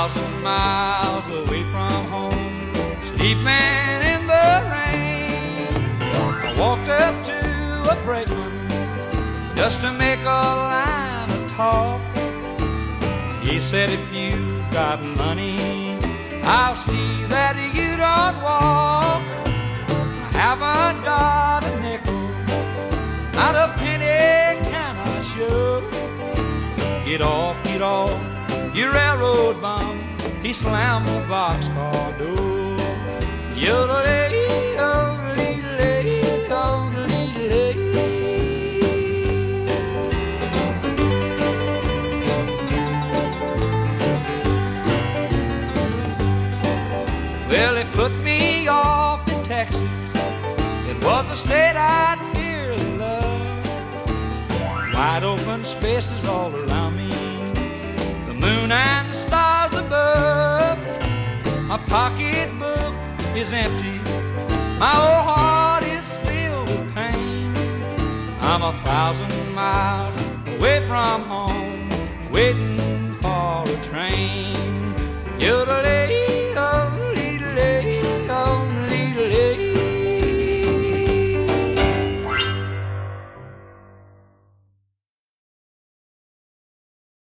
1,000 miles away from home, sleeping in the rain. I walked up to a brakeman just to make a line of talk. He said, if you've got money, I'll see that you don't walk. I haven't got a nickel, not a penny can I show. Get off, you railroad bum. He slammed the boxcar door. Yodelay, yodelay, yodelay. Well, it put me off in Texas. It was a state I dearly loved. Wide open spaces all around me, the moon and stars above. My pocketbook is empty, my old heart is filled with pain. I'm 1,000 miles away from home, waiting for a train. Yodelay.